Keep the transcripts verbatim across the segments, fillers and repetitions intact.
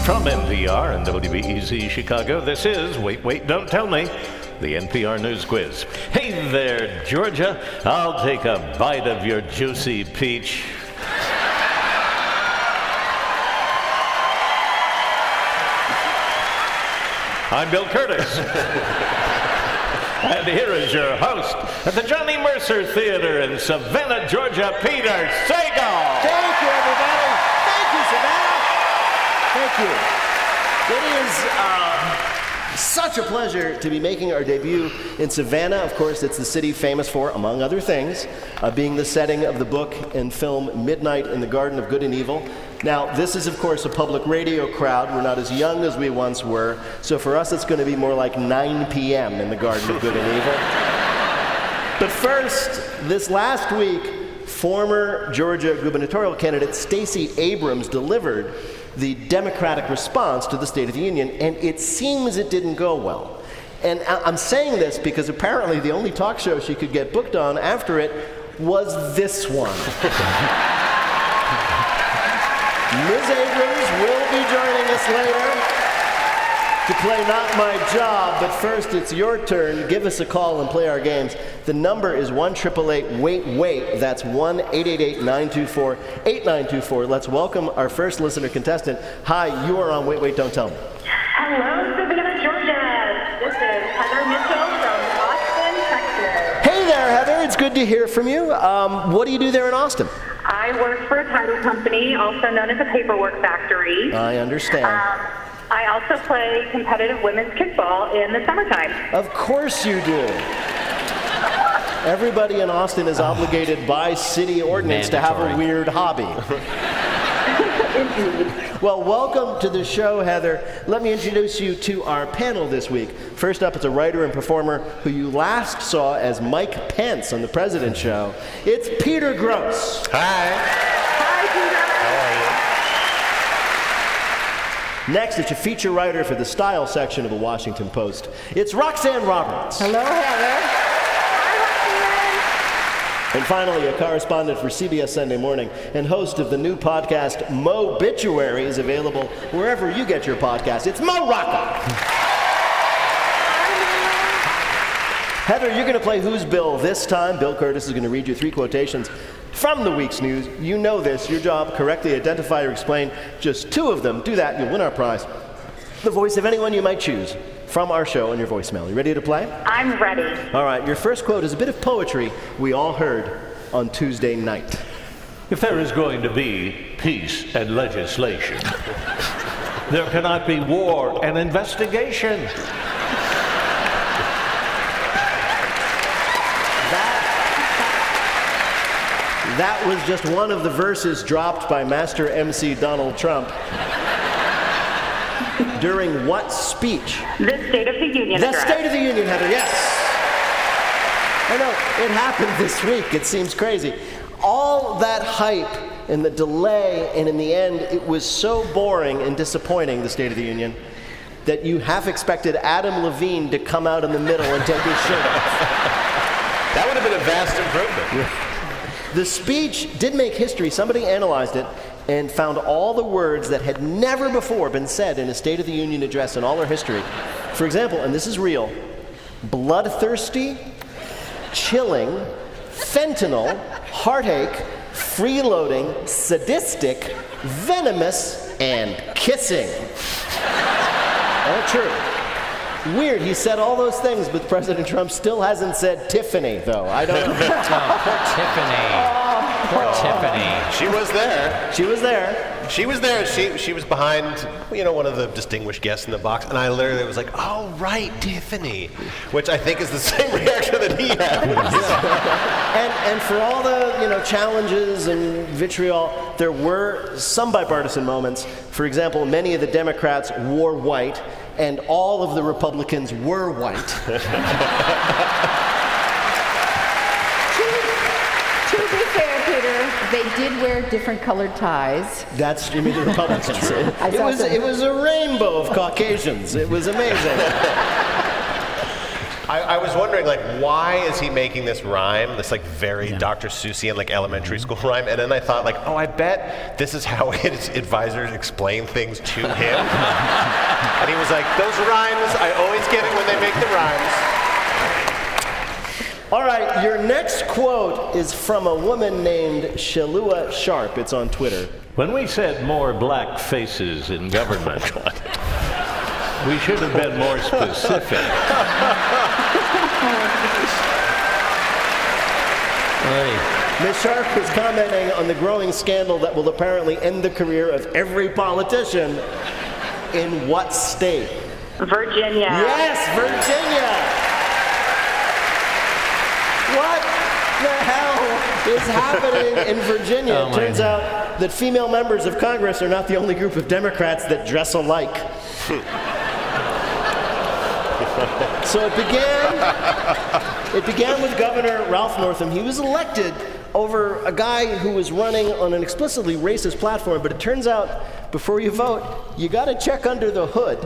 From N P R and W B E Z Chicago, this is Wait, Wait, Don't Tell Me, the N P R News Quiz. Hey there, Georgia. I'll take a bite of your juicy peach. I'm Bill Curtis. And here is your host at the Johnny Mercer Theater in Savannah, Georgia, Peter Sagal. Thank you, everybody. Thank you, Savannah. Thank you. It is uh, such a pleasure to be making our debut in Savannah. Of course, it's the city famous for, among other things, uh, being the setting of the book and film Midnight in the Garden of Good and Evil. Now, this is, of course, a public radio crowd. We're not as young as we once were, so for us it's going to be more like nine p.m. in the Garden of Good and Evil. But first, this last week, former Georgia gubernatorial candidate Stacey Abrams delivered the Democratic response to the State of the Union, and it seems it didn't go well. And I'm saying this because apparently the only talk show she could get booked on after it was this one. Miz Abrams will be joining us later to play Not My Job, but first it's your turn. Give us a call and play our games. The number is one eight eight eight wait wait. That's one eight eight eight nine two four eight nine two four. Let's welcome our first listener contestant. Hi, you are on Wait, Wait, Don't Tell Me. Hello, Savannah, Georgia. This is Heather Mitchell from Austin, Texas. Hey there, Heather. It's good to hear from you. Um, what do you do there in Austin? I work for a title company, also known as a paperwork factory. I understand. Um, I also play competitive women's kickball in the summertime. Of course you do. Everybody in Austin is obligated by city ordinance Mandatory. to have a weird hobby. Indeed. Well, welcome to the show, Heather. Let me introduce you to our panel this week. First up, it's a writer and performer who you last saw as Mike Pence on The President Show. It's Peter Gross. Hi. Hi, Peter. Next, it's a feature writer for the style section of the Washington Post. It's Roxanne Roberts. Hello, Heather. And finally, a correspondent for C B S Sunday Morning and host of the new podcast, Mobituary, is available wherever you get your podcast. It's Mo Rocca. Heather, you're going to play Who's Bill this time. Bill Curtis is going to read you three quotations from the week's news. You know this. Your job, correctly identify or explain just two of them. Do that, you'll win our prize. The voice of anyone you might choose from our show on your voicemail. You ready to play? I'm ready. All right, your first quote is a bit of poetry we all heard on Tuesday night. If there is going to be peace and legislation, there cannot be war and investigation. That, that was just one of the verses dropped by Master M C Donald Trump. During what speech? The State of the Union The address. State of the Union, Heather, yes. I know, it happened this week. It seems crazy. All that hype and the delay, and in the end, it was so boring and disappointing, the State of the Union, that you half expected Adam Levine to come out in the middle and take his shirt off. That would have been a vast improvement. The speech did make history. Somebody analyzed it and found all the words that had never before been said in a State of the Union address in all our history. For example, and this is real, bloodthirsty, chilling, fentanyl, heartache, freeloading, sadistic, venomous, and kissing. All true. Weird, he said all those things, but President Trump still hasn't said Tiffany, though. I don't know. Oh, poor Tiffany. Poor Tiffany. She was there. She was there. She was there. She she was behind, you know, one of the distinguished guests in the box, and I literally was like, "Oh, right, Tiffany," which I think is the same reaction that he had. and and for all the you know challenges and vitriol, there were some bipartisan moments. For example, many of the Democrats wore white, and all of the Republicans were white. To be fair, Peter, they did wear different colored ties. That's, you mean the Republicans. It, I it saw was some- it was a rainbow of Caucasians. It was amazing. I, I was wondering, like, why is he making this rhyme, this, like, very yeah. Doctor Seussian, like, elementary school rhyme? And then I thought, like, oh, I bet this is how his advisors explain things to him. And he was like, those rhymes, I always get it when they make the rhymes. All right, your next quote is from a woman named Shalua Sharp. It's on Twitter. When we said more black faces in government, we should have been more specific. Miz Sharp is commenting on the growing scandal that will apparently end the career of every politician. In what state? Virginia. Yes, Virginia. What the hell is happening in Virginia? Oh, it turns man. out that female members of Congress are not the only group of Democrats that dress alike. So it began, it began with Governor Ralph Northam. He was elected over a guy who was running on an explicitly racist platform, but it turns out before you vote, you got to check under the hood.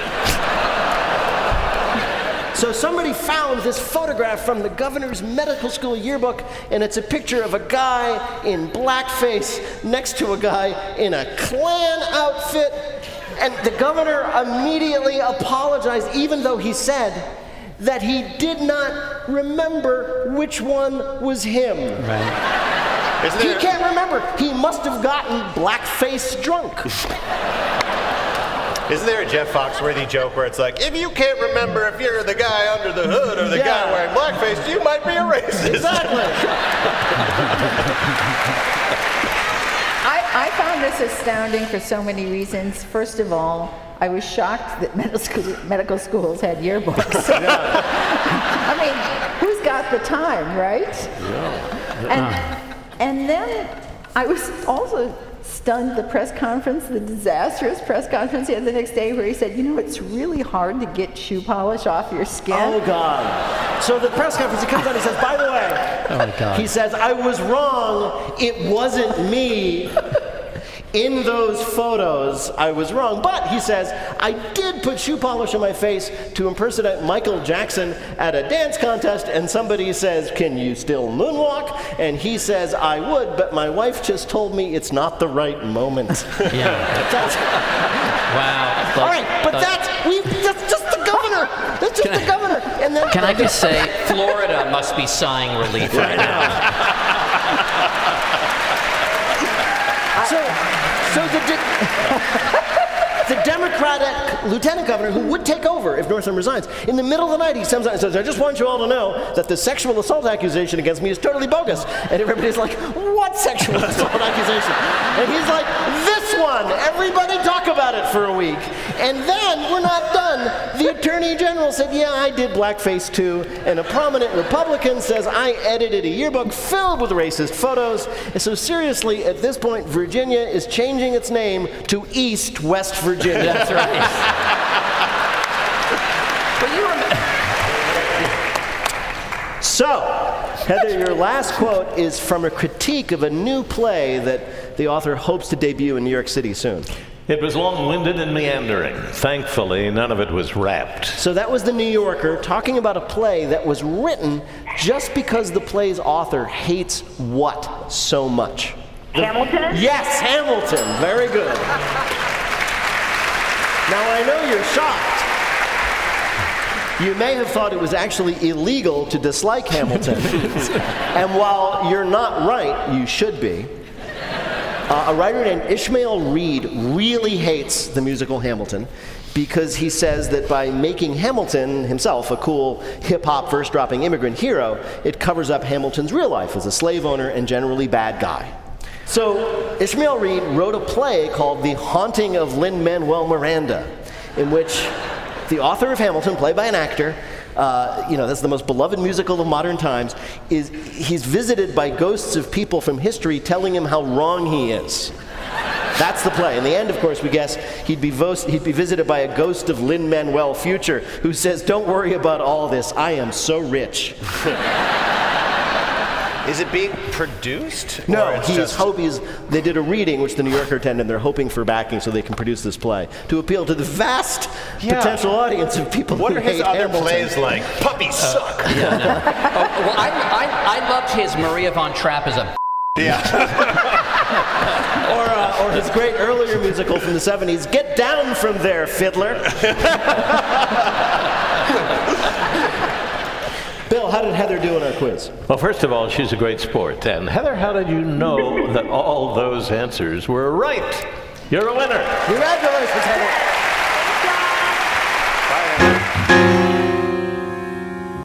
So somebody found this photograph from the governor's medical school yearbook, and it's a picture of a guy in blackface next to a guy in a Klan outfit. And the governor immediately apologized, even though he said that he did not remember which one was him. Right. Isn't He there- can't remember. He must have gotten blackface drunk. Isn't there a Jeff Foxworthy joke where it's like, if you can't remember if you're the guy under the hood or the Yeah. guy wearing blackface, you might be a racist. Exactly. I, I found this astounding for so many reasons. First of all, I was shocked that medical, school, medical schools had yearbooks. I mean, who's got the time, right? Yeah. And, and then I was also stunned the press conference, the disastrous press conference he had the next day where he said, you know, it's really hard to get shoe polish off your skin. Oh, God. So the press conference, he comes out and he says, by the way, Oh, my God. he says, I was wrong. It wasn't me. In those photos, I was wrong. But, he says, I did put shoe polish on my face to impersonate Michael Jackson at a dance contest, and somebody says, can you still moonwalk? And he says, I would, but my wife just told me it's not the right moment. Yeah. That's, Wow. all right, but that's, we, that's just the governor. That's just Can the I- governor. And then, Can I just say, Florida must be sighing relief right now. So, so the, de- the Democratic lieutenant governor who would take over if Northam resigns, in the middle of the night he comes out and says, I just want you all to know that the sexual assault accusation against me is totally bogus. And everybody's like, what sexual assault accusation? And he's like, this one. Everybody talk about it for a week. And then we're not done. The attorney general said, yeah, I did blackface too. And a prominent Republican says, I edited a yearbook filled with racist photos. And so seriously, at this point, Virginia is changing its name to East West Virginia. That's right. Well, you remember. So, Heather, your last quote is from a critique of a new play that the author hopes to debut in New York City soon. It was long-winded and meandering. Thankfully, none of it was wrapped. So that was the New Yorker talking about a play that was written just because the play's author hates what so much? The- Hamilton? Yes, Hamilton. Very good. Now, I know you're shocked. You may have thought it was actually illegal to dislike Hamilton. And while you're not right, you should be. Uh, a writer named Ishmael Reed really hates the musical Hamilton because he says that by making Hamilton himself a cool hip-hop verse-dropping immigrant hero, it covers up Hamilton's real life as a slave owner and generally bad guy. So Ishmael Reed wrote a play called The Haunting of Lin-Manuel Miranda, in which the author of Hamilton, played by an actor, uh, you know, that's the most beloved musical of modern times, is he's visited by ghosts of people from history telling him how wrong he is. That's the play. In the end, of course, we guess he'd be, vo- he'd be visited by a ghost of Lin-Manuel Future who says, don't worry about all this, I am so rich. Is it being produced? or No, it's he's just- hope he's. They did a reading, which the New Yorker attended, and they're hoping for backing so they can produce this play to appeal to the vast Yeah. potential audience of people What who are his hate other Hamilton. plays like? Puppies suck. Oh, well, I, I, I loved his Maria von Trapp as a. Yeah. Or, uh, or his great earlier musical from the seventies, Get Down From There, Fiddler. Bill, how did Heather do in our quiz? Well, first of all, she's a great sport. And Heather, how did you know that all those answers were right? You're a winner. Congratulations, Heather.